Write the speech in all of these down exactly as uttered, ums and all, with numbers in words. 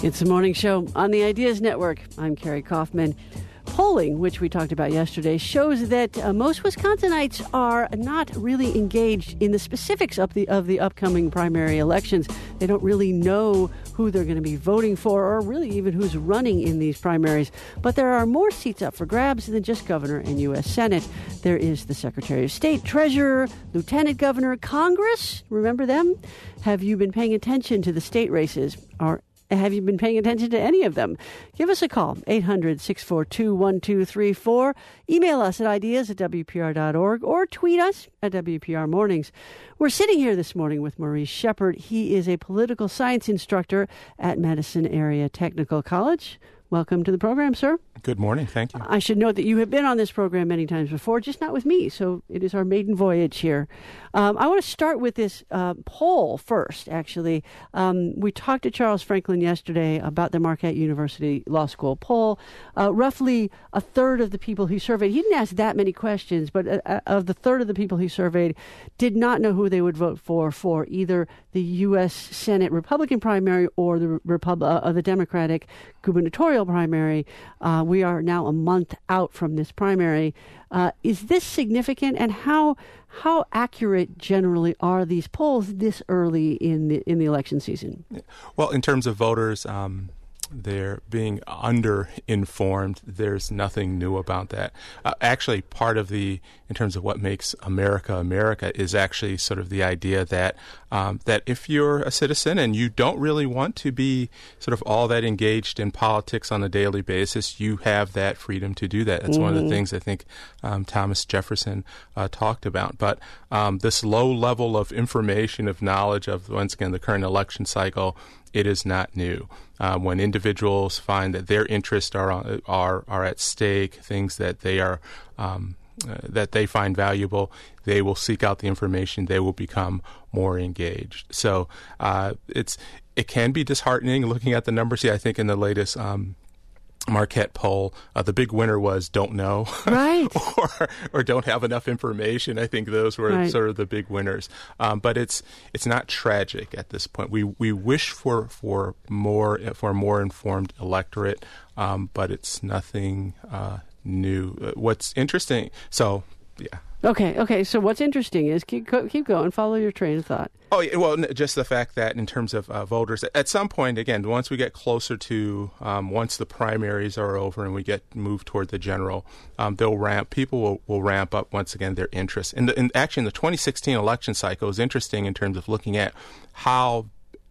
It's the morning show on the Ideas Network. I'm Carrie Kaufman. Polling, which we talked about yesterday, shows that uh, most Wisconsinites are not really engaged in the specifics of the of the upcoming primary elections. They don't really know who they're going to be voting for or really even who's running in these primaries. But there are more seats up for grabs than just governor and U S Senate. There is the Secretary of State, Treasurer, Lieutenant Governor, Congress. Remember them? Have you been paying attention to the state races? Or have you been paying attention to any of them? Give us a call, eight hundred, six four two, one two three four. Email us at ideas at w p r dot org or tweet us at W P R Mornings. We're sitting here this morning with Maurice Shepard. He is a political science instructor at Madison Area Technical College. Welcome to the program, sir. Good morning. Thank you. I should note that you have been on this program many times before, just not with me. So it is our maiden voyage here. Um, I want to start with this uh, poll first, actually. Um, we talked to Charles Franklin yesterday about the Marquette University Law School poll. Uh, roughly a third of the people he surveyed, he didn't ask that many questions, but uh, of the third of the people he surveyed did not know who they would vote for, for either the U S Senate Republican primary or the, Repub- uh, the Democratic gubernatorial primary. Uh, we are now a month out from this primary. Uh, is this significant, and how how accurate generally are these polls this early in the in the election season? Well, in terms of voters, um, they're being under-informed. There's nothing new about that. Uh, actually, part of the, in terms of what makes America America, is actually sort of the idea that um, that if you're a citizen and you don't really want to be sort of all that engaged in politics on a daily basis, you have that freedom to do that. That's mm-hmm. one of the things I think um, Thomas Jefferson uh, talked about. But um, this low level of information, of knowledge of, once again, the current election cycle, it is not new. Uh, when individuals find that their interests are are are at stake, things that they are um, uh, that they find valuable, they will seek out the information. They will become more engaged. So uh, it's it can be disheartening looking at the numbers. Yeah, I think in the latest Um, Marquette poll, uh, the big winner was don't know, right, or or don't have enough information. I think those were right. sort of the big winners. Um, but it's it's not tragic at this point. We we wish for for more for a more informed electorate, um, but it's nothing uh, new. Uh, what's interesting? So yeah. Okay, okay. So what's interesting is keep keep going, follow your train of thought. Oh, yeah, well, just the fact that in terms of uh, voters, at some point, again, once we get closer to, um, once the primaries are over and we get moved toward the general, um, they'll ramp, people will, will ramp up once again their interest. And, the, and actually, in the twenty sixteen election cycle is interesting in terms of looking at how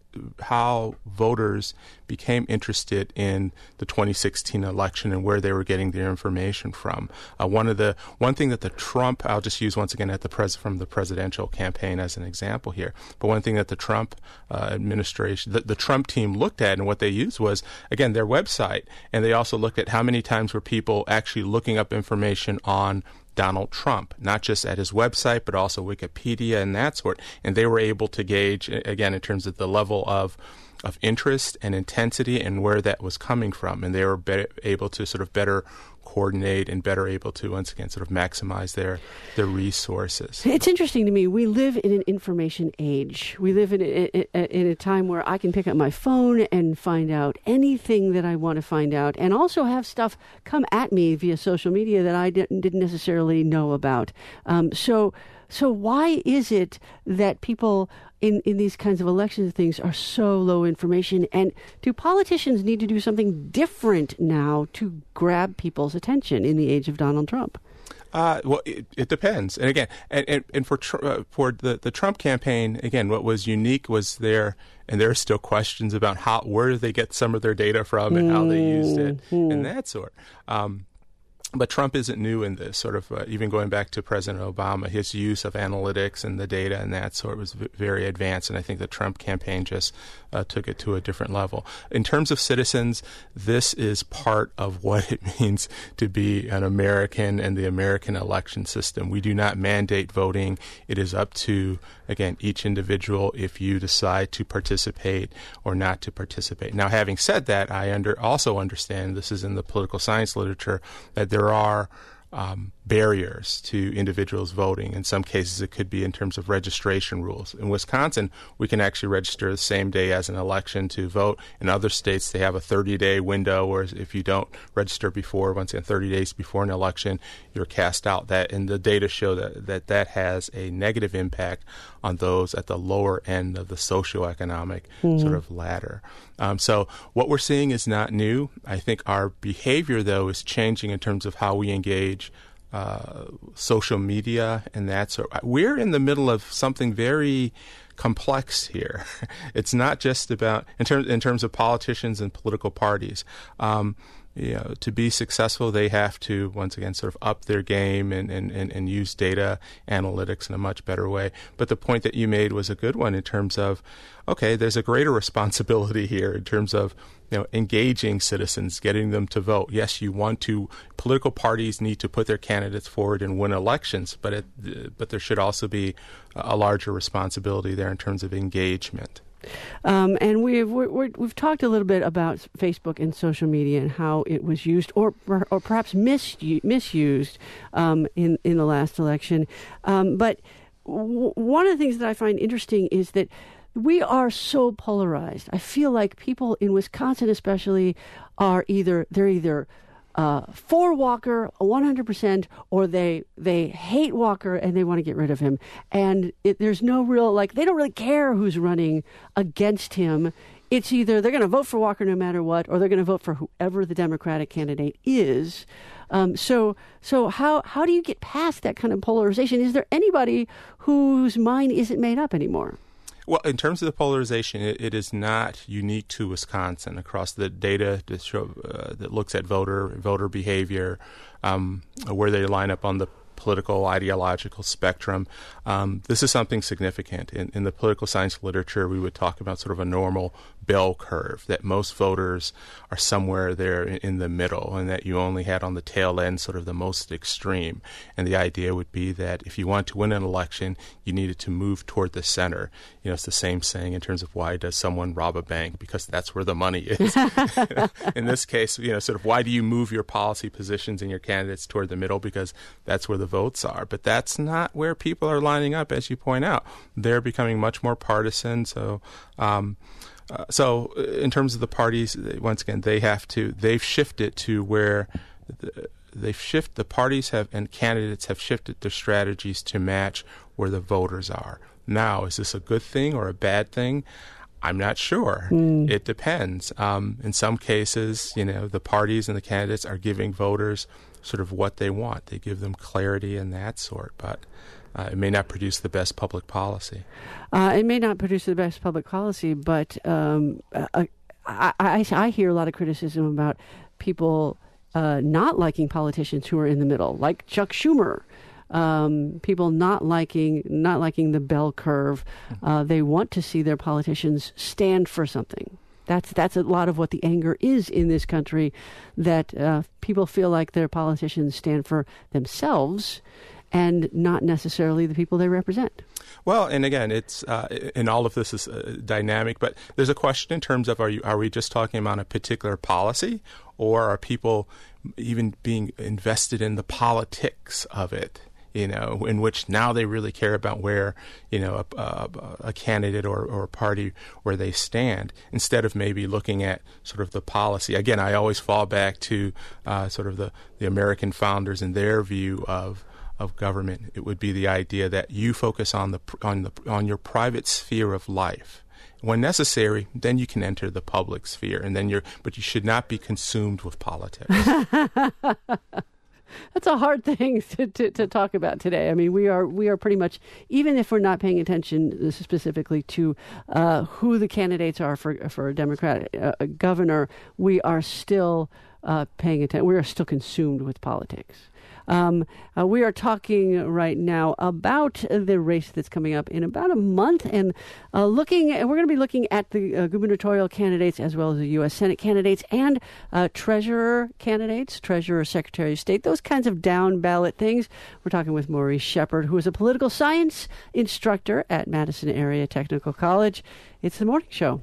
how voters became interested in the twenty sixteen election and where they were getting their information from. Uh, one of the one thing that the Trump, I'll just use once again at the pres from the presidential campaign as an example here, but one thing that the Trump uh, administration, the, the Trump team looked at and what they used was, again, their website, and they also looked at how many times were people actually looking up information on Donald Trump, not just at his website, but also Wikipedia and that sort. And they were able to gauge, again, in terms of the level of of interest and intensity and where that was coming from. And they were be- able to sort of better coordinate and better able to, once again, sort of maximize their their resources. It's interesting to me. We live in an information age. We live in a, in a time where I can pick up my phone and find out anything that I want to find out, and also have stuff come at me via social media that I didn't, didn't necessarily know about. Um, so, so why is it that people in, in these kinds of election things are so low information? And do politicians need to do something different now to grab people's attention in the age of Donald Trump? Uh, well, it, it depends. And again, and, and, and for tr- uh, for the, the Trump campaign, again, what was unique was there, and there are still questions about how where did they get some of their data from and mm-hmm. how they used it and that sort. Um, But Trump isn't new in this, sort of, uh, even going back to President Obama, his use of analytics and the data and that sort was v- very advanced, and I think the Trump campaign just uh, took it to a different level. In terms of citizens, this is part of what it means to be an American and the American election system. We do not mandate voting. It is up to, again, each individual if you decide to participate or not to participate. Now, having said that, I under also understand, this is in the political science literature, that there are um, barriers to individuals voting. In some cases, it could be in terms of registration rules. In Wisconsin, we can actually register the same day as an election to vote. In other states, they have a thirty-day window, where if you don't register before, once again, thirty days before an election, you're cast out. That and the data show that that, that has a negative impact on those at the lower end of the socioeconomic mm-hmm. sort of ladder. Um, so what we're seeing is not new. I think our behavior, though, is changing in terms of how we engage uh, social media and that sort. We're in the middle of something very complex here. It's not just about in terms in terms of politicians and political parties. Um, You know, to be successful, they have to, once again, sort of up their game and, and, and, and use data analytics in a much better way. But the point that you made was a good one in terms of, okay, there's a greater responsibility here in terms of, you know, engaging citizens, getting them to vote. Yes, you want to, political parties need to put their candidates forward and win elections, but it, but there should also be a larger responsibility there in terms of engagement. Um, and we've we're, we've talked a little bit about Facebook and social media and how it was used, or or perhaps misu- misused um, in in the last election. Um, but w- one of the things that I find interesting is that we are so polarized. I feel like people in Wisconsin, especially, are either they're either Uh, for Walker, one hundred percent, or they they hate Walker and they want to get rid of him. And it, there's no real, like, they don't really care who's running against him. It's either they're going to vote for Walker no matter what, or they're going to vote for whoever the Democratic candidate is. Um, so so how, how do you get past that kind of polarization? Is there anybody whose mind isn't made up anymore? Well, in terms of the polarization, it, it is not unique to Wisconsin. Across the data that, show, uh, that looks at voter voter behavior, um, where they line up on the political, ideological spectrum, um, this is something significant. In, in the political science literature, we would talk about sort of a normal bell curve, that most voters are somewhere there in, in the middle, and that you only had on the tail end sort of the most extreme. And the idea would be that if you want to win an election, you needed to move toward the center. You know, it's the same saying in terms of why does someone rob a bank? Because that's where the money is. In this case, you know, sort of why do you move your policy positions and your candidates toward the middle? Because that's where the votes are. But that's not where people are lining up, as you point out. They're becoming much more partisan. So, um, uh, so in terms of the parties, once again, they have to. They've shifted to where the, they've shift. The parties have and candidates have shifted their strategies to match where the voters are. Now, is this a good thing or a bad thing? I'm not sure. Mm. It depends. Um, in some cases, you know, the parties and the candidates are giving voters sort of what they want. They give them clarity and that sort, but uh, it may not produce the best public policy. Uh, it may not produce the best public policy, but um, uh, I, I, I hear a lot of criticism about people uh, not liking politicians who are in the middle, like Chuck Schumer. Um, people not liking not liking the bell curve. Uh, they want to see their politicians stand for something. That's that's a lot of what the anger is in this country, that uh, people feel like their politicians stand for themselves and not necessarily the people they represent. Well, and again, it's uh, and all of this is uh, dynamic, but there's a question in terms of are you are we just talking about a particular policy, or are people even being invested in the politics of it? You know, in which now they really care about where, you know, a, a, a candidate or, or a party where they stand, instead of maybe looking at sort of the policy. Again, I always fall back to uh, sort of the, the American founders and their view of of government. It would be the idea that you focus on the on the on your private sphere of life. When necessary, then you can enter the public sphere, and then you're. But you should not be consumed with politics. That's a hard thing to, to, to talk about today. I mean, we are we are pretty much, even if we're not paying attention specifically to uh, who the candidates are for for a Democratic uh, governor, we are still uh, paying attention. We are still consumed with politics. Um, uh, we are talking right now about the race that's coming up in about a month, and uh, looking. We're going to be looking at the uh, gubernatorial candidates as well as the U S Senate candidates and uh, treasurer candidates, treasurer, secretary of state, those kinds of down ballot things. We're talking with Maurice Shepard, who is a political science instructor at Madison Area Technical College. It's the Morning Show.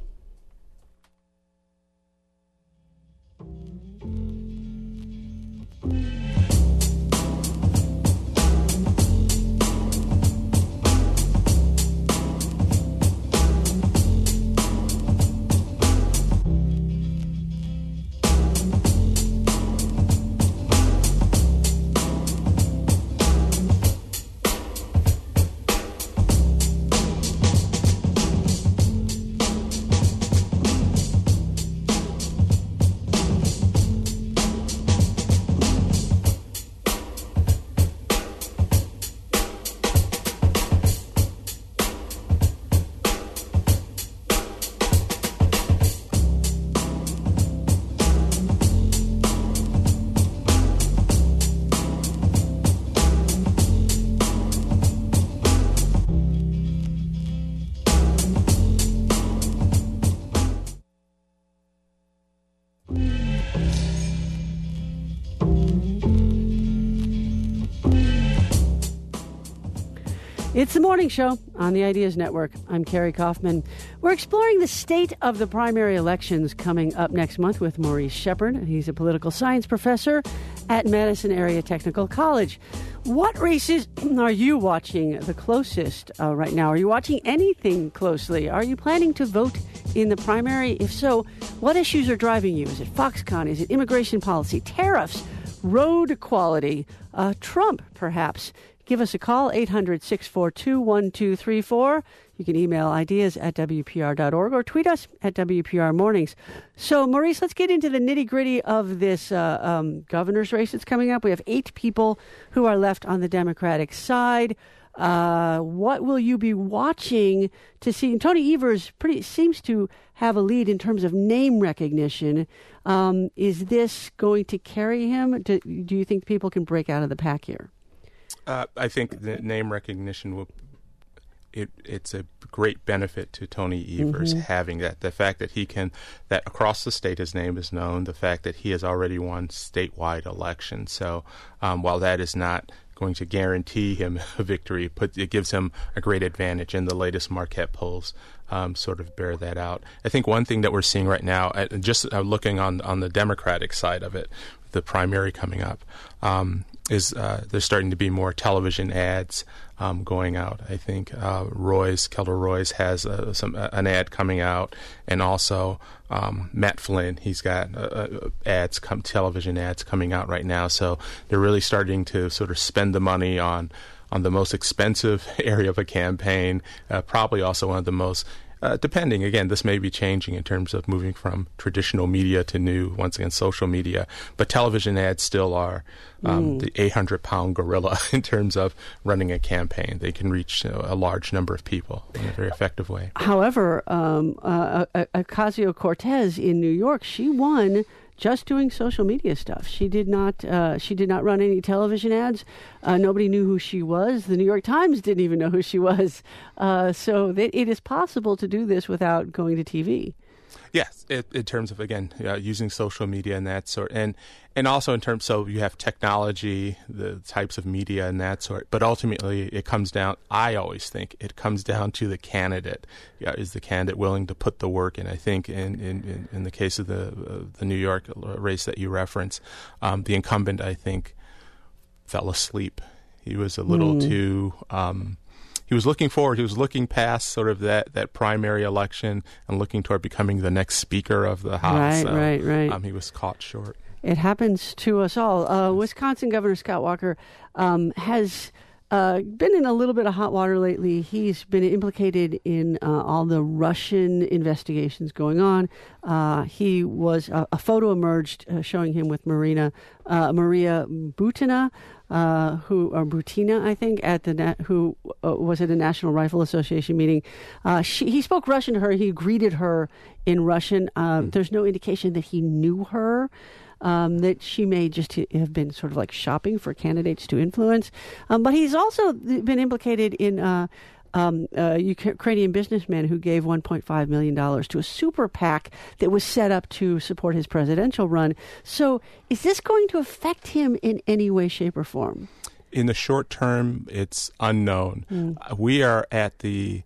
It's the morning show on the Ideas Network. I'm Carrie Kaufman. We're exploring the state of the primary elections coming up next month with Maurice Shepard. He's a political science professor at Madison Area Technical College. What races are you watching the closest uh, right now? Are you watching anything closely? Are you planning to vote in the primary? If so, what issues are driving you? Is it Foxconn? Is it immigration policy, tariffs, road quality, uh, Trump, perhaps? Give us a call, eight hundred, six four two, one two three four. You can email ideas at W P R dot org or tweet us at W P R Mornings. So, Maurice, let's get into the nitty-gritty of this uh, um, governor's race that's coming up. We have eight people who are left on the Democratic side. Uh, what will you be watching to see? Tony Evers pretty seems to have a lead in terms of name recognition. Um, is this going to carry him? Do, do you think people can break out of the pack here? Uh, I think the name recognition will. It, it's a great benefit to Tony Evers mm-hmm. having that. The fact that he can, that across the state his name is known, the fact that he has already won statewide elections. So um, while that is not going to guarantee him a victory, but it gives him a great advantage, and the latest Marquette polls um, sort of bear that out. I think one thing that we're seeing right now, just uh, looking on, on the Democratic side of it, the primary coming up, um, is uh, there's starting to be more television ads um, going out. I think uh, Roy's, Keller Roy's has uh, some uh, an ad coming out, and also um, Matt Flynn, he's got uh, uh, ads, come, television ads coming out right now. So they're really starting to sort of spend the money on on the most expensive area of a campaign, uh, probably also one of the most Uh, depending, again, this may be changing in terms of moving from traditional media to new, once again, social media. But television ads still are um, mm. the eight hundred pound gorilla in terms of running a campaign. They can reach you know, a large number of people in a very effective way. However, um, uh, Ocasio-Cortez in New York, she won just doing social media stuff. She did not. Uh, she did not run any television ads. Uh, nobody knew who she was. The New York Times didn't even know who she was. Uh, so that it is possible to do this without going to T V. Yes, it, in terms of again uh, using social media and that sort, and and also in terms so you have technology, the types of media and that sort. But ultimately, it comes down. I always think it comes down to the candidate. Yeah, is the candidate willing to put the work in? I think in in, in, in the case of the uh, the New York race that you reference, um, the incumbent I think fell asleep. He was a little mm. too. Um, He was looking forward. He was looking past sort of that, that primary election and looking toward becoming the next Speaker of the House. Right, so, right, right. Um, he was caught short. It happens to us all. Uh, Wisconsin Governor Scott Walker um, has uh, been in a little bit of hot water lately. He's been implicated in uh, all the Russian investigations going on. Uh, he was uh, a photo emerged uh, showing him with Marina uh, Maria Butina. Uh, who or Butina, I think, at the na- who uh, was at a National Rifle Association meeting. Uh, she, he spoke Russian to her. He greeted her in Russian. Uh, mm. There's no indication that he knew her. Um, that she may just have been sort of like shopping for candidates to influence. Um, but he's also been implicated in uh, um, a Ukrainian businessman who gave one point five million dollars to a super PAC that was set up to support his presidential run. So is this going to affect him in any way, shape, or form? In the short term, it's unknown. Mm. Uh, we are at the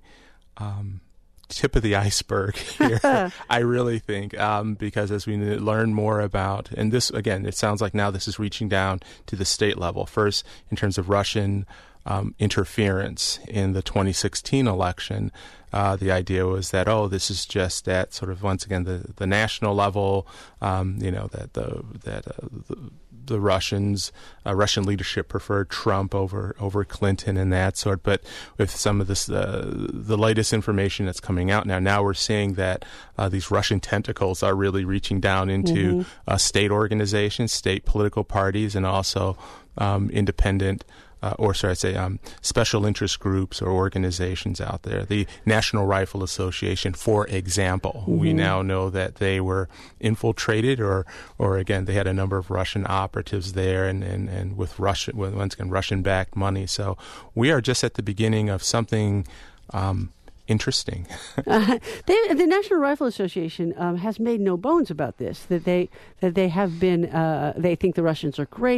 um, tip of the iceberg here, I really think, um, because as we learn more about, and this, again, it sounds like now this is reaching down to the state level. First, in terms of Russian Um, interference in the twenty sixteen election. Uh, the idea was that, oh, this is just at sort of, once again, the, the national level, um, you know, that the that uh, the, the Russians, uh, Russian leadership preferred Trump over over Clinton and that sort. But with some of this, uh, the latest information that's coming out now, now we're seeing that uh, these Russian tentacles are really reaching down into mm-hmm. uh, state organizations, state political parties, and also um, independent Uh, or sorry, I'd say um, special interest groups or organizations out there. The National Rifle Association, for example, mm-hmm. we now know that they were infiltrated, or, or again, they had a number of Russian operatives there, and, and, and with Russian, with, once again, Russian-backed money. So we are just at the beginning of something Um, interesting. uh, they, the National Rifle Association um, has made no bones about this. That they that they have been. Uh, they think the Russians are great.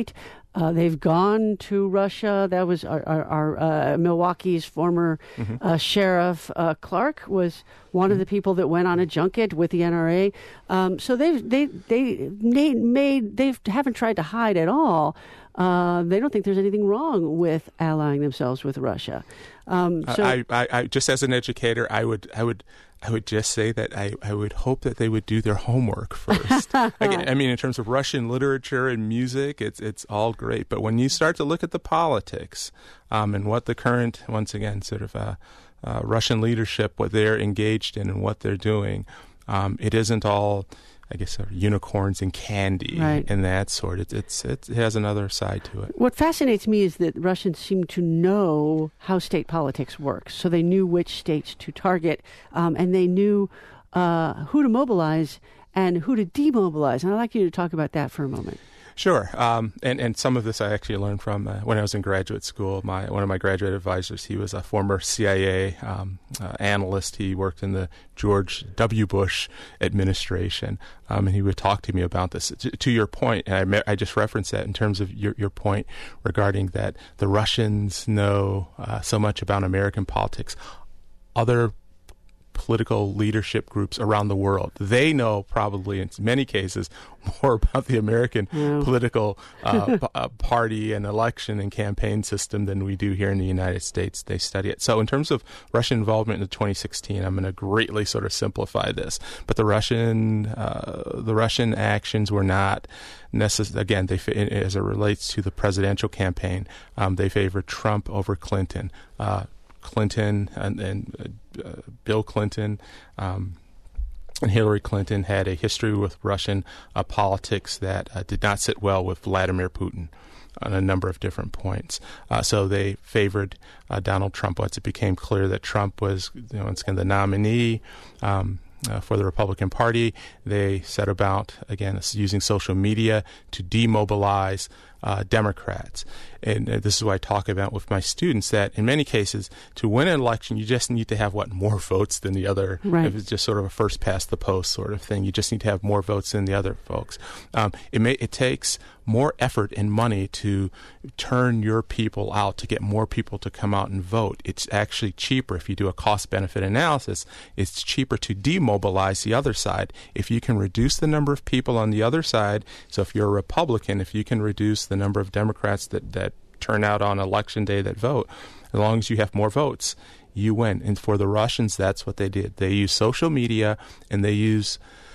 Uh, they've gone to Russia. That was our, our, our uh, Milwaukee's former mm-hmm. uh, sheriff, uh, Clark, was one mm-hmm. of the people that went on a junket with the N R A. Um, so they've they they made, made they haven't tried to hide at all. Uh, they don't think there's anything wrong with allying themselves with Russia. Um, so I, I, I just as an educator, I would I would. I would just say that I, I would hope that they would do their homework first. Again, I mean, in terms of Russian literature and music, it's it's all great. But when you start to look at the politics um, and what the current, once again, sort of uh, uh, Russian leadership, what they're engaged in and what they're doing, um, it isn't all, I guess, sort of unicorns and candy right. and that sort. It, it's, it has another side to it. What fascinates me is that Russians seem to know how state politics works. So they knew which states to target, um, and they knew uh, who to mobilize and who to demobilize. And I'd like you to talk about that for a moment. Sure, um, and and some of this I actually learned from uh, when I was in graduate school. My one of my graduate advisors, he was a former C I A um, uh, analyst. He worked in the George W. Bush administration, um, and he would talk to me about this. To, to your point, and I, me- I just referenced that in terms of your, your point regarding that the Russians know uh, so much about American politics. Other political leadership groups around the world, they know probably in many cases more about the American yeah. political uh, p- uh, party and election and campaign system than we do here in the United States. They study it. So in terms of Russian involvement in twenty sixteen, I'm going to greatly sort of simplify this. But the Russian uh, the Russian actions were not necessary. Again, they as it relates to the presidential campaign, um, they favored Trump over Clinton. Uh, Clinton and, and uh, Bill Clinton um, and Hillary Clinton had a history with Russian uh, politics that uh, did not sit well with Vladimir Putin on a number of different points. Uh, so they favored uh, Donald Trump once it became clear that Trump was, you know, once again, the nominee um, uh, for the Republican Party. They set about, again, using social media to demobilize Uh, Democrats. And uh, this is what I talk about with my students, that in many cases, to win an election, you just need to have, what, more votes than the other. Right. If it's just sort of a first past the post sort of thing, you just need to have more votes than the other folks. Um, it may, it takes more effort and money to turn your people out, to get more people to come out and vote. It's actually cheaper if you do a cost-benefit analysis. It's cheaper to demobilize the other side. If you can reduce the number of people on the other side, so if you're a Republican, if you can reduce the number of Democrats that, that turn out on election day that vote, as long as you have more votes, you win. And for the Russians, that's what they did. They use social media, and they use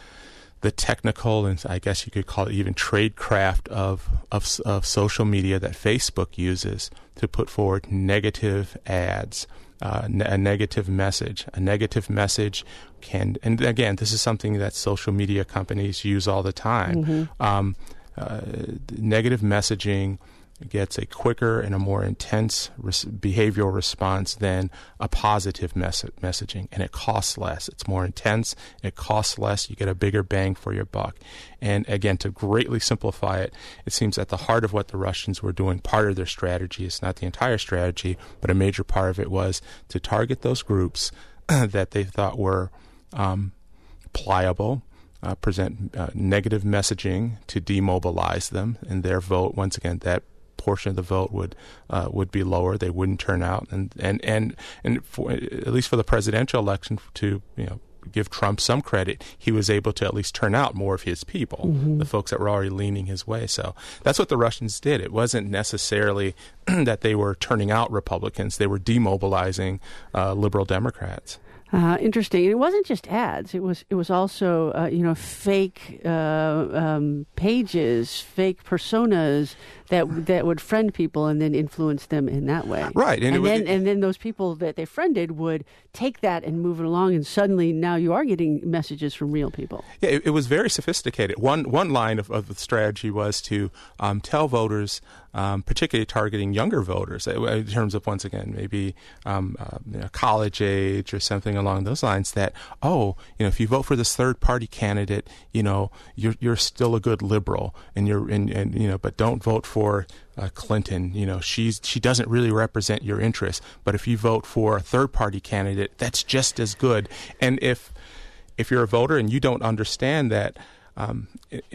the technical, and I guess you could call it even tradecraft of, of, of social media that Facebook uses to put forward negative ads, uh, ne- a negative message. A negative message can, and again, this is something that social media companies use all the time. Mm-hmm. Um, uh, negative messaging gets a quicker and a more intense res- behavioral response than a positive mes- messaging, and it costs less. It's more intense, it costs less, you get a bigger bang for your buck. And again, to greatly simplify it, it seems at the heart of what the Russians were doing, part of their strategy, it's not the entire strategy, but a major part of it was to target those groups that they thought were um, pliable, uh, present uh, negative messaging to demobilize them, and their vote, once again, that portion of the vote would uh, would be lower. They wouldn't turn out, and and and and for, at least for the presidential election, to you know give Trump some credit, he was able to at least turn out more of his people, mm-hmm. the folks that were already leaning his way. So that's what the Russians did. It wasn't necessarily that they were turning out Republicans; they were demobilizing uh, liberal Democrats. Uh, interesting. And it wasn't just ads. It was it was also uh, you know fake uh, um, pages, fake personas that that would friend people and then influence them in that way. Right. And, And, and it then was, and then those people that they friended would take that and move it along, and suddenly now you are getting messages from real people. Yeah, it, it was very sophisticated. One one line of, of the strategy was to um, tell voters, um, particularly targeting younger voters, in terms of, once again, maybe um, uh, you know, college age or something along those lines, that, oh, you know, if you vote for this third party candidate, you know, you're you're still a good liberal, and you're and, and you know, but don't vote for uh, Clinton. You know, she's she doesn't really represent your interests. But if you vote for a third party candidate, that's just as good. And if if you're a voter and you don't understand that, um, it, it,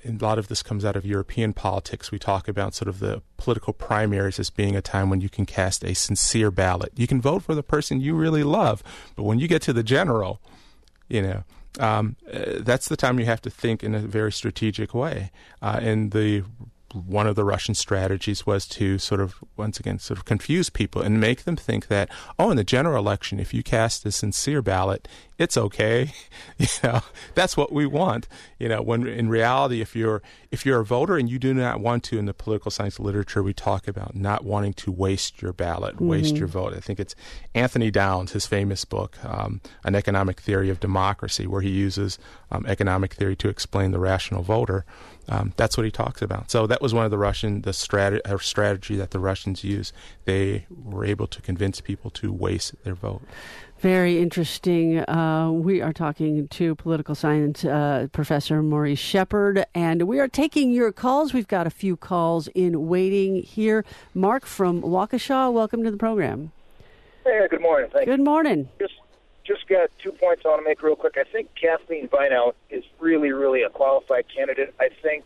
a lot of this comes out of European politics. We talk about sort of the political primaries as being a time when you can cast a sincere ballot. You can vote for the person you really love, but when you get to the general, you know, um, uh, that's the time you have to think in a very strategic way. Uh, and the one of the Russian strategies was to sort of, once again, sort of confuse people and make them think that, oh, in the general election, if you cast a sincere ballot, it's okay. You know, that's what we want. You know, when in reality, if you're if you're a voter and you do not want to, in the political science literature, we talk about not wanting to waste your ballot, mm-hmm. waste your vote. I think it's Anthony Downs, his famous book, um, An Economic Theory of Democracy, where he uses um, economic theory to explain the rational voter. Um, that's what he talks about. So that was one of the Russian, the strat- uh, strategy that the Russians used. They were able to convince people to waste their vote. Very interesting. Uh, we are talking to political science uh, professor Maurice Shepard, and we are taking your calls. We've got a few calls in waiting here. Mark from Waukesha, welcome to the program. Hey, good morning. Thank good you. morning. Just just got two points I want to make real quick. I think Kathleen Vineout is really, really a qualified candidate. I think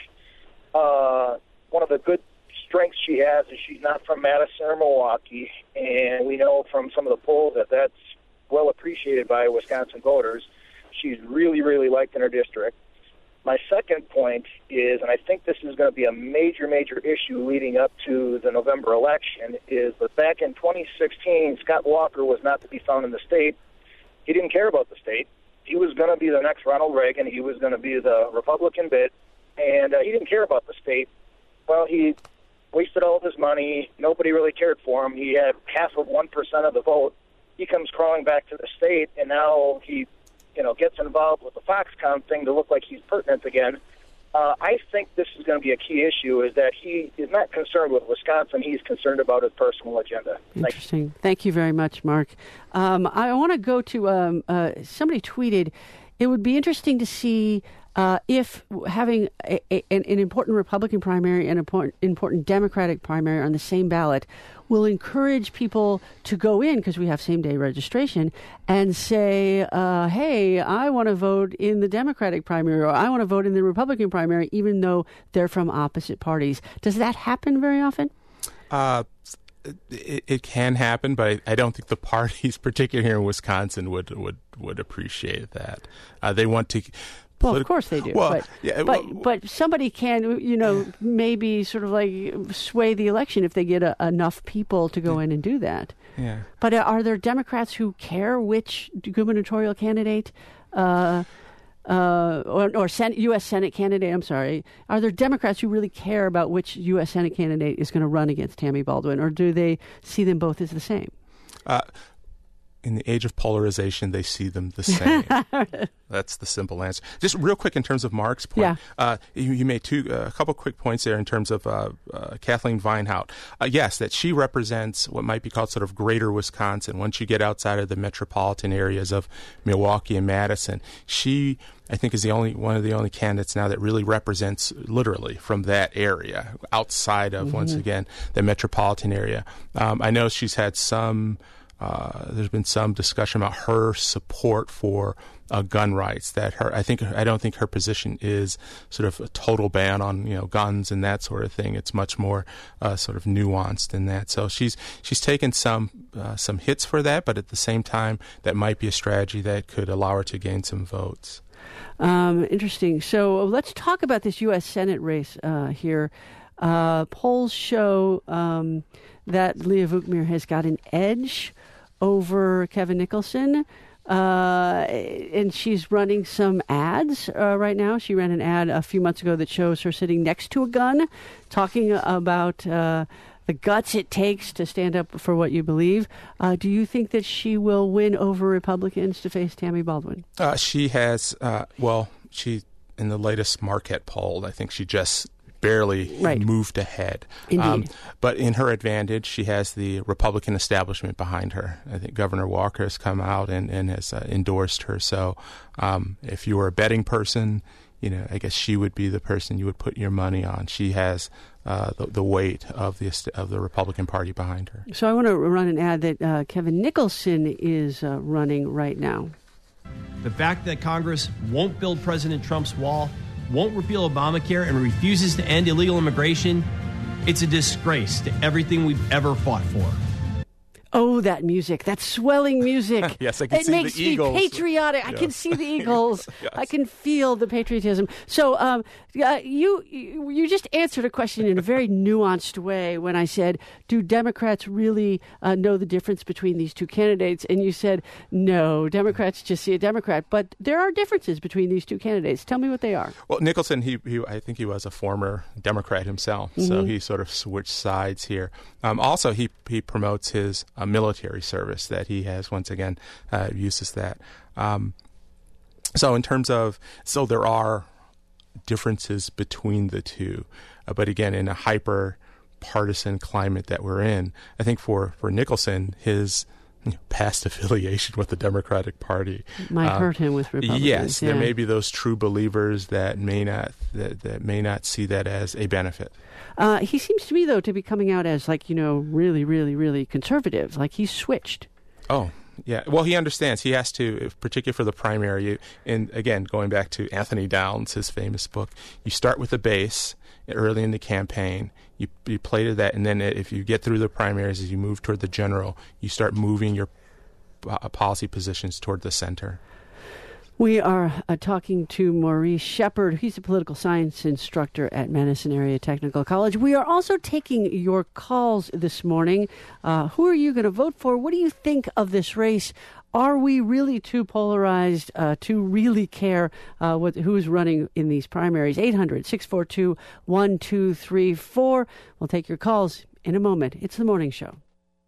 uh, one of the good strengths she has is she's not from Madison or Milwaukee, and we know from some of the polls that that's well appreciated by Wisconsin voters. She's really, really liked in her district. My second point is, and I think this is going to be a major, major issue leading up to the November election, is that back in twenty sixteen, Scott Walker was not to be found in the state. He didn't care about the state. He was going to be the next Ronald Reagan. He was going to be the Republican bit, and uh, he didn't care about the state. Well, he wasted all of his money. Nobody really cared for him. He had half of one percent of the vote. He comes crawling back to the state, and now he, you know, gets involved with the Foxconn thing to look like he's pertinent again. Uh, I think this is going to be a key issue, is that he is not concerned with Wisconsin. He's concerned about his personal agenda. Interesting. Thank, Thank you very much, Mark. Um, I want to go to, um, uh, somebody tweeted, it would be interesting to see uh, if having a, a, an, an important Republican primary and an important, important Democratic primary on the same ballot will encourage people to go in, because we have same-day registration, and say, uh, hey, I want to vote in the Democratic primary, or I want to vote in the Republican primary, even though they're from opposite parties. Does that happen very often? Uh, it, it can happen, but I, I don't think the parties, particularly here in Wisconsin, would would, would appreciate that. Uh, they want to... Well, of course they do. Well, but, yeah, but, well, but somebody can, you know, yeah. maybe sort of like sway the election if they get a, enough people to go yeah. in and do that. Yeah. But are there Democrats who care which gubernatorial candidate uh, uh, or, or Senate, U S Senate candidate, I'm sorry, are there Democrats who really care about which U S Senate candidate is going to run against Tammy Baldwin, or do they see them both as the same? Uh In the age of polarization, they see them the same. That's the simple answer. Just real quick in terms of Mark's point, yeah. uh, you, you made two, uh, a couple quick points there in terms of uh, uh, Kathleen Vineout. Uh, yes, that she represents what might be called sort of greater Wisconsin. Once you get outside of the metropolitan areas of Milwaukee and Madison, she, I think, is the only one of the only candidates now that really represents literally from that area, outside of, mm-hmm. once again, the metropolitan area. Um, I know she's had some... Uh, there's been some discussion about her support for uh, gun rights. That her, I think, I don't think her position is sort of a total ban on, you know, guns and that sort of thing. It's much more uh, sort of nuanced than that. So she's she's taken some uh, some hits for that, but at the same time, that might be a strategy that could allow her to gain some votes. Um, interesting. So let's talk about this U S Senate race uh, here. Uh, polls show um, that Leah Vukmir has got an edge over Kevin Nicholson, uh, and she's running some ads uh, right now. She ran an ad a few months ago that shows her sitting next to a gun, talking about uh, the guts it takes to stand up for what you believe. Uh, do you think that she will win over Republicans to face Tammy Baldwin? Uh, she has, uh, well, she, in the latest Marquette poll, I think she just barely right. moved ahead. Indeed. Um, but in her advantage, she has the Republican establishment behind her. I think Governor Walker has come out and, and has uh, endorsed her. So um, if you were a betting person, you know, I guess she would be the person you would put your money on. She has uh, the, the weight of the of the Republican Party behind her. So I want to run an ad that uh, Kevin Nicholson is uh, running right now. The fact that Congress won't build President Trump's wall won't repeal Obamacare and refuses to end illegal immigration, it's a disgrace to everything we've ever fought for. Oh, that music, that swelling music. Yes, I can it see makes the Eagles. me patriotic. Yes. I can see the Eagles. Yes. I can feel the patriotism. So um, uh, you you just answered a question in a very nuanced way when I said, do Democrats really uh, know the difference between these two candidates? And you said, no, Democrats just see a Democrat. But there are differences between these two candidates. Tell me what they are. Well, Nicholson, he, he I think he was a former Democrat himself, mm-hmm. so he sort of switched sides here. Um, also, he, he promotes his uh, military service that he has, once again, uh, uses that. Um, so in terms of, so there are differences between the two. Uh, but again, in a hyper partisan climate that we're in, I think for, for Nicholson, his you know, past affiliation with the Democratic Party might uh, hurt him with Republicans. Yes, yeah. there may be those true believers that may not that, that may not see that as a benefit. Uh, he seems to me, though, to be coming out as, like, you know, really, really, really conservative. Like, he's switched. Oh, yeah. Well, he understands. He has to, particularly for the primary. And, again, going back to Anthony Downs, his famous book, you start with the base early in the campaign. You, you play to that. And then if you get through the primaries, as you move toward the general, you start moving your uh, policy positions toward the center. We are uh, talking to Maurice Shepard. He's a political science instructor at Madison Area Technical College. We are also taking your calls this morning. Uh, who are you going to vote for? What do you think of this race? Are we really too polarized uh, to really care uh, what, who's running in these primaries? eight hundred, six four two, one two three four. We'll take your calls in a moment. It's The Morning Show.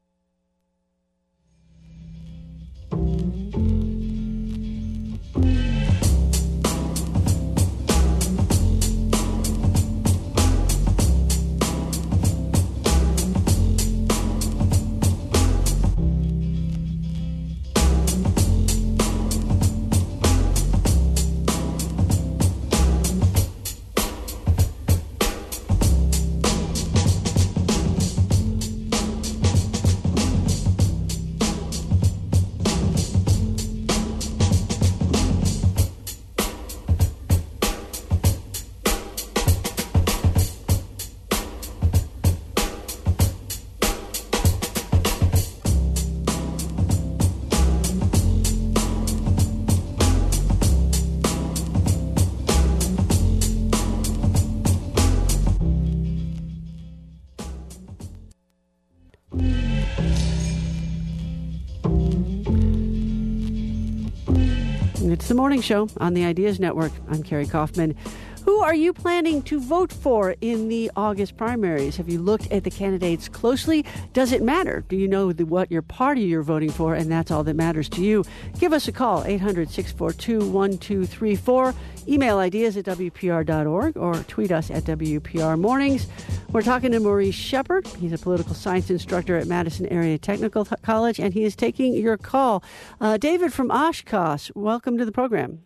It's The Morning Show on the Ideas Network. I'm Carrie Kaufman. Who are you planning to vote for in the August primaries? Have you looked at the candidates closely? Does it matter? Do you know the, what your party you're voting for, and that's all that matters to you? Give us a call, eight hundred, six four two, one two three four. Email ideas at W P R dot org or tweet us at W P R Mornings. We're talking to Maurice Shepard. He's a political science instructor at Madison Area Technical College, and he is taking your call. Uh, David from Oshkosh, welcome to the program.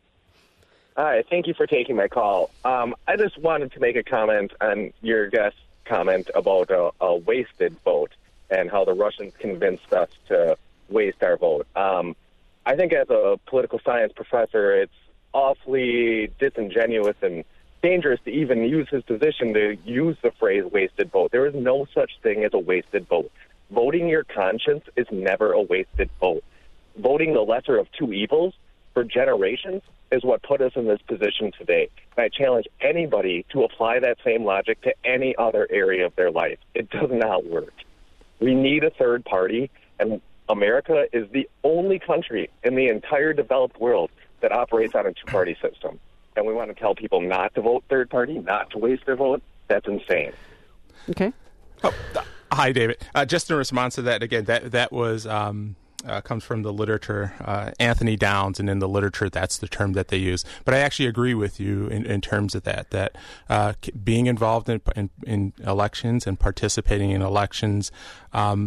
Hi, thank you for taking my call. Um, I just wanted to make a comment on your guest's comment about a, a wasted vote and how the Russians convinced us to waste our vote. Um, I think as a political science professor, it's awfully disingenuous and dangerous to even use his position to use the phrase wasted vote. There is no such thing as a wasted vote. Voting your conscience is never a wasted vote. Voting the lesser of two evils for generations is what put us in this position today. And I challenge anybody to apply that same logic to any other area of their life. It does not work. We need a third party, and America is the only country in the entire developed world that operates on a two-party system. And we want to tell people not to vote third party, not to waste their vote. That's insane. Okay. Oh, hi, David. Uh, just in response to that, again, that that was um, uh, comes from the literature, uh, Anthony Downs, and in the literature, that's the term that they use. But I actually agree with you in, in terms of that, that uh, being involved in, in, in elections and participating in elections, um,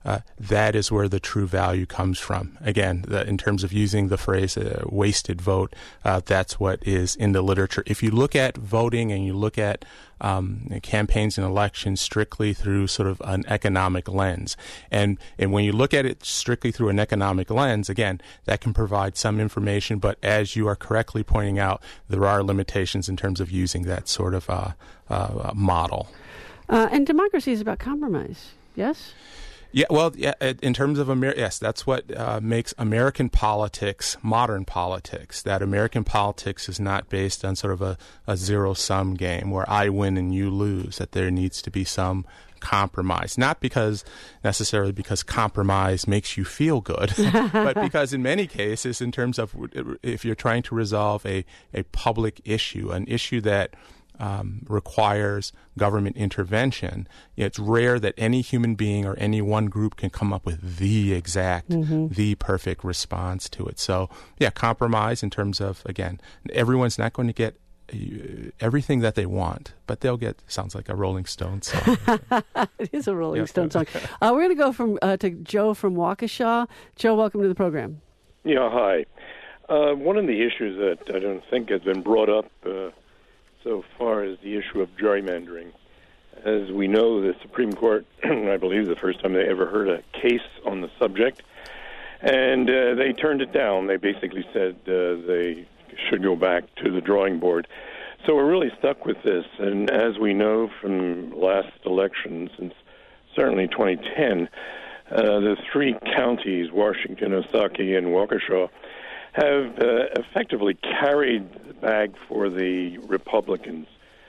uh, that is where the true value comes from. Again, the, in terms of using the phrase uh, wasted vote, uh, that's what is in the literature. If you look at voting and you look at um, campaigns and elections strictly through sort of an economic lens, and, and when you look at it strictly through an economic lens, again, that can provide some information, but as you are correctly pointing out, there are limitations in terms of using that sort of uh, uh, model. Uh, and democracy is about compromise, yes? Yeah, well, yeah, in terms of Amer- yes, that's what uh, makes American politics modern politics. That American politics is not based on sort of a, a zero-sum game where I win and you lose. That there needs to be some compromise, not because necessarily because compromise makes you feel good, but because in many cases, in terms of if you're trying to resolve a a public issue, an issue that Um, requires government intervention, it's rare that any human being or any one group can come up with the exact, mm-hmm. the perfect response to it. So, yeah, compromise in terms of, again, everyone's not going to get uh, everything that they want, but they'll get, sounds like a Rolling Stones song. It is a Rolling yeah. Stones song. Uh, we're going to go from uh, to Joe from Waukesha. Joe, welcome to the program. Yeah, hi. Uh, one of the issues that I don't think has been brought up uh, so far as the issue of gerrymandering. As we know, the Supreme Court, I believe the first time they ever heard a case on the subject, and uh, they turned it down. They basically said uh, they should go back to the drawing board. So we're really stuck with this, and as we know from last election, since certainly twenty ten, uh, the three counties, Washington, Osakie, and Waukesha, have uh, effectively carried the bag for the Republicans.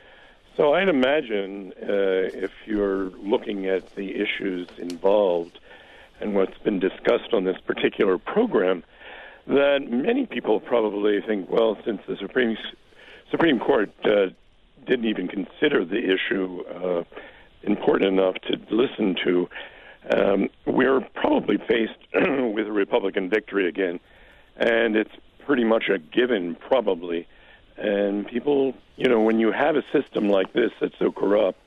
So I'd imagine uh, if you're looking at the issues involved and what's been discussed on this particular program, that many people probably think, well, since the Supreme Supreme Court uh, didn't even consider the issue uh, important enough to listen to, um, we're probably faced with a Republican victory again. And it's pretty much a given, probably. And people, you know, when you have a system like this that's so corrupt,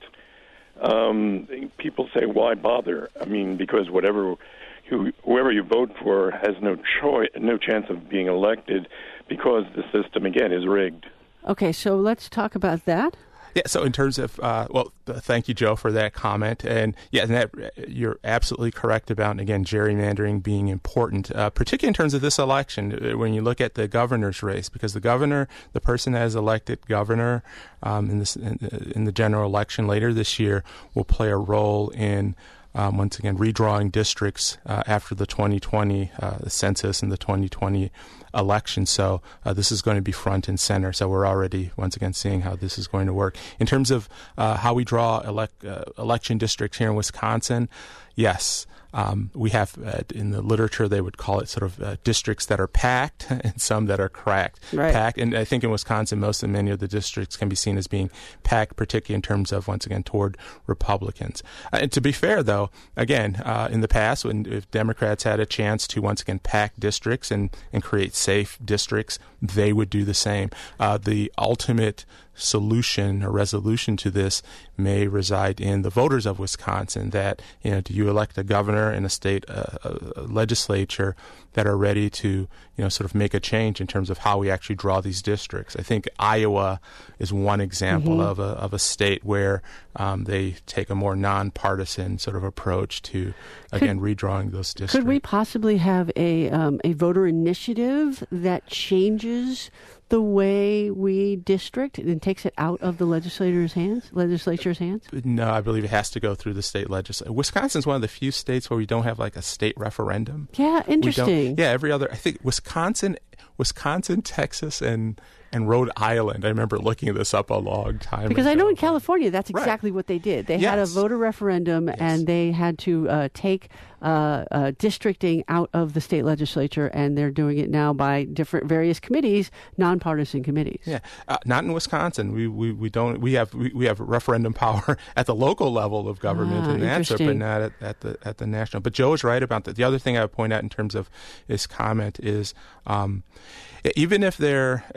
um, people say, why bother? I mean, because whatever, who, whoever you vote for has no choice, no chance of being elected because the system, again, is rigged. Okay, so let's talk about that. Yeah, so in terms of, uh, well, th- thank you, Joe, for that comment. And yeah, and that, you're absolutely correct about, again, gerrymandering being important, uh, particularly in terms of this election, when you look at the governor's race, because the governor, the person that is elected governor um, in, this, in, in the general election later this year will play a role in Um, once again, redrawing districts uh, after the twenty twenty uh, the census and the twenty twenty election. So uh, this is going to be front and center. So we're already, once again, seeing how this is going to work. In terms of uh, how we draw elect, uh, election districts here in Wisconsin, yes. Um, we have, uh, in the literature, they would call it sort of uh, districts that are packed and some that are cracked. Right. Packed, and I think in Wisconsin, most of many of the districts can be seen as being packed, particularly in terms of, once again, toward Republicans. Uh, and to be fair, though, again, uh, in the past, when if Democrats had a chance to, once again, pack districts and, and create safe districts, they would do the same. Uh, the ultimate solution or resolution to this may reside in the voters of Wisconsin. That, you know, do you elect a governor and a state uh, a legislature that are ready to, you know, sort of make a change in terms of how we actually draw these districts? I think Iowa is one example mm-hmm. of a of a state where um, they take a more nonpartisan sort of approach to, again, could, redrawing those districts. Could we possibly have a um, a voter initiative that changes the way we district and takes it out of the legislature's hands? Legislature's hands? No, I believe it has to go through the state legislature. Wisconsin's one of the few states where we don't have like a state referendum. Yeah, interesting. Yeah, every other. I think Wisconsin, Wisconsin, Texas, and and Rhode Island. I remember looking this up a long time because ago. I know in California that's exactly right. what they did. They yes. had a voter referendum yes. and they had to uh, take uh, uh, districting out of the state legislature, and they're doing it now by different various committees, nonpartisan committees. Yeah, uh, not in Wisconsin. We, we we don't. We have we, we have referendum power at the local level of government ah, in that, but not at, at the at the national. But Joe is right about that. The other thing I would point out in terms of his comment is. Um, Even if they're, again,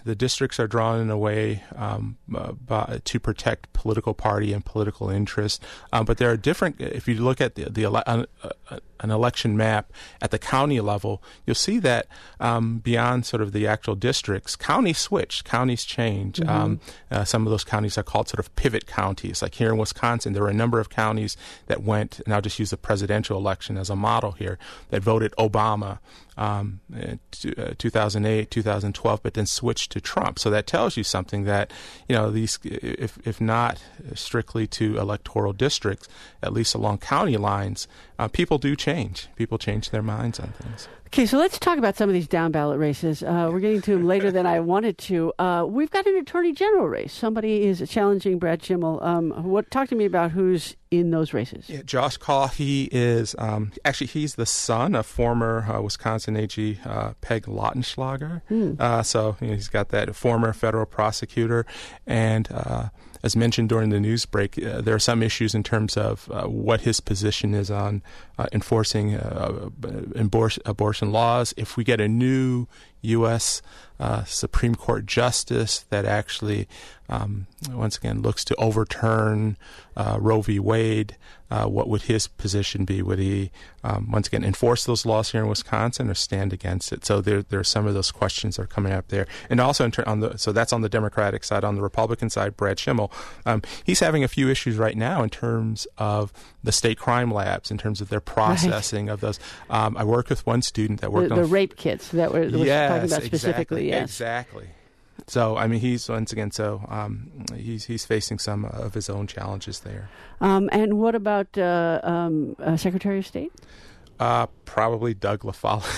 the districts are drawn in a way um, uh, by, to protect political party and political interest. Um, but there are different. If you look at the the ele- uh, uh, an election map at the county level, you'll see that um, beyond sort of the actual districts, counties switch, counties change. Mm-hmm. Um, uh, some of those counties are called sort of pivot counties. Like here in Wisconsin, there were a number of counties that went, and I'll just use the presidential election as a model here, that voted Obama um, t- uh, two thousand eight, two thousand twelve, but then switched to Trump. So that tells you something that, you know, these, if if not strictly to electoral districts, at least along county lines, uh, people do change. People change their minds on things. Okay, so let's talk about some of these down ballot races. Uh, we're getting to them later than I wanted to. Uh, we've got an attorney general race. Somebody is challenging Brad Schimel. Um, what? Talk to me about who's in those races. Yeah, Josh Kaul, he is um, actually he's the son of former uh, Wisconsin A G uh, Peg Lautenschlager. Mm. Uh, so you know, he's got that former federal prosecutor, and uh, as mentioned during the news break, uh, there are some issues in terms of uh, what his position is on uh, enforcing uh, abortion, abortion laws. If we get a new U S Uh, Supreme Court justice that actually, um, once again, looks to overturn uh, Roe v. Wade, uh, what would his position be? Would he, um, once again, enforce those laws here in Wisconsin or stand against it? So there, there are some of those questions that are coming up there. And also, in ter- on the so that's on the Democratic side. On the Republican side, Brad Schimel, um, he's having a few issues right now in terms of the state crime labs, in terms of their processing right. of those. Um, I worked with one student that worked the, on... The rape kits that we're, we're yes, talking about specifically. Exactly. Yes. Exactly. So, I mean, he's, once again, so um, he's he's facing some of his own challenges there. Um, and what about uh, um, uh, Secretary of State? Uh, probably Doug LaFollette.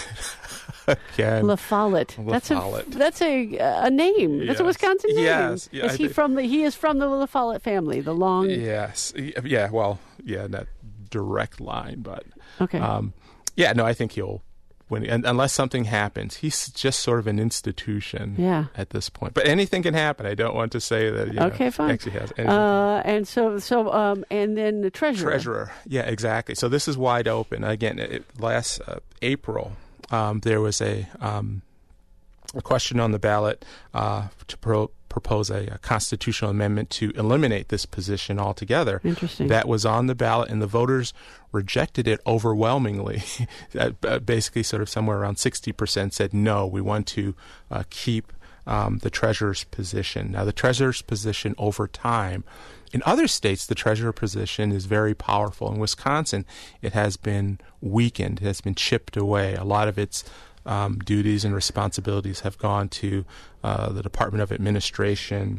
Again. LaFollette. That's a that's a a name. That's yes. a Wisconsin name. Yes. Yeah, is I he think, from the? He is from the LaFollette family. The long. Yes. Yeah. Well. Yeah. Not direct line, but. Okay. Um, yeah. No. I think he'll. When, and unless something happens, he's just sort of an institution yeah. at this point. But anything can happen. I don't want to say that. You okay, know, fine. Actually has uh, and so, so, um, and then the treasurer. Treasurer, yeah, exactly. So this is wide open. Again, it, last uh, April, um, there was a um, a question on the ballot uh, to pro- propose a, a constitutional amendment to eliminate this position altogether. Interesting. That was on the ballot, and the voters rejected it overwhelmingly. Basically, sort of somewhere around sixty percent said, no, we want to uh, keep um, the treasurer's position. Now, the treasurer's position over time, in other states, the treasurer position is very powerful. In Wisconsin, it has been weakened. It has been chipped away. A lot of its um, duties and responsibilities have gone to uh, the Department of Administration,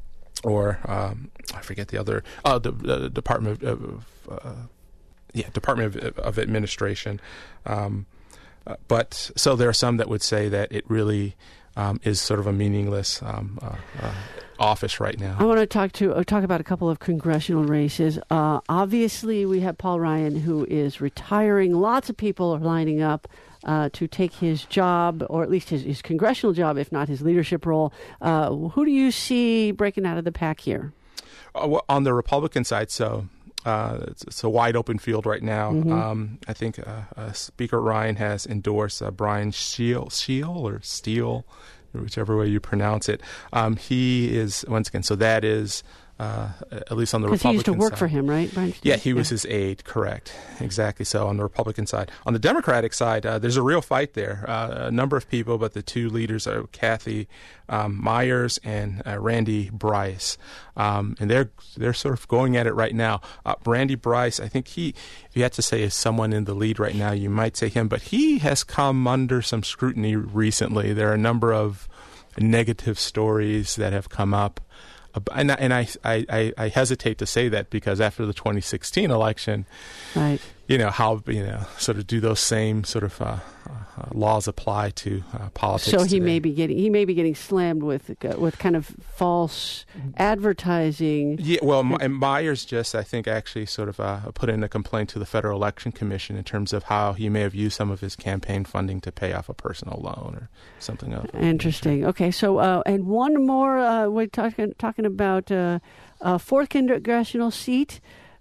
or um, I forget the other, uh, the, the Department of, of uh, yeah, Department of, of Administration. Um, uh, but so there are some that would say that it really um, is sort of a meaningless um, uh, uh, office right now. I want to talk to uh, talk about a couple of congressional races. Uh, obviously, we have Paul Ryan, who is retiring. Lots of people are lining up uh, to take his job, or at least his, his congressional job, if not his leadership role. Uh, who do you see breaking out of the pack here? Uh, well, on the Republican side, so uh, it's, it's a wide open field right now. Mm-hmm. Um, I think uh, uh, Speaker Ryan has endorsed uh, Brian Scheel, Scheel or Steele, whichever way you pronounce it. Um, he is, once again, so that is, uh, at least on the Republican side. Because he used to work side. for him, right, Brian Steele? Yeah, he was yeah. his aide, correct. Exactly. So on the Republican side. On the Democratic side, uh, there's a real fight there. Uh, a number of people, but the two leaders are Kathy um, Myers and uh, Randy Bryce. Um, and they're they're sort of going at it right now. Uh, Randy Bryce, I think he, if you had to say is someone in the lead right now, you might say him. But he has come under some scrutiny recently. There are a number of negative stories that have come up. And, and I, I, I hesitate to say that because after the twenty sixteen election, right. you know, how, you know, sort of do those same sort of uh, uh, laws apply to uh, politics So he today? may be getting he may be getting slammed with uh, with kind of false advertising. Yeah, well, My, Myers just, I think, actually sort of uh, put in a complaint to the Federal Election Commission in terms of how he may have used some of his campaign funding to pay off a personal loan or something else. Interesting. Okay, so uh, and one more, uh, we're talking talking about uh, a fourth congressional seat.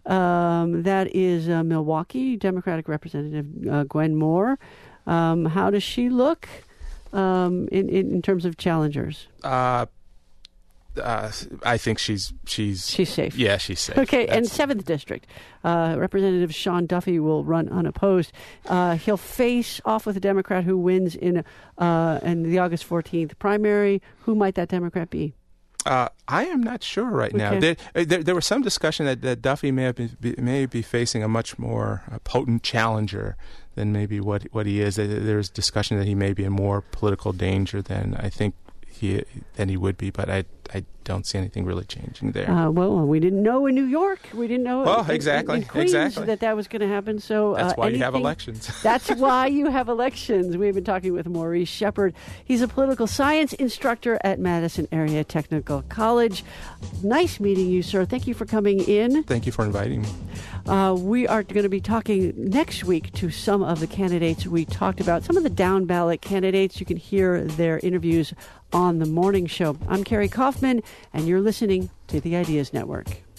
Um, that is uh, Milwaukee, Democratic Representative uh, Gwen Moore. Um, how does she look? um, in, in in terms of challengers? Uh, uh, I think she's she's she's safe. Yeah, she's safe. Okay, That's, and seventh District, uh, Representative Sean Duffy will run unopposed. Uh, he'll face off with a Democrat who wins in uh, in the August fourteenth primary. Who might that Democrat be? Uh, I am not sure right now. Okay. There, there, there was some discussion that, that Duffy may have been, be, may be facing a much more uh, potent challenger than maybe what what he is. There's discussion that he may be in more political danger than I think he than he would be, but I I don't see anything really changing there. Uh, well, we didn't know in New York. We didn't know well, in, exactly, in, in Queens exactly. that that was going to happen. So that's uh, why anything, you have elections. That's why you have elections. We've been talking with Maurice Shepard. He's a political science instructor at Madison Area Technical College. Nice meeting you, sir. Thank you for coming in. Thank you for inviting me. Uh, we are going to be talking next week to some of the candidates we talked about, some of the down ballot candidates. You can hear their interviews on the morning show. I'm Carrie Kaufman, and you're listening to the Ideas Network.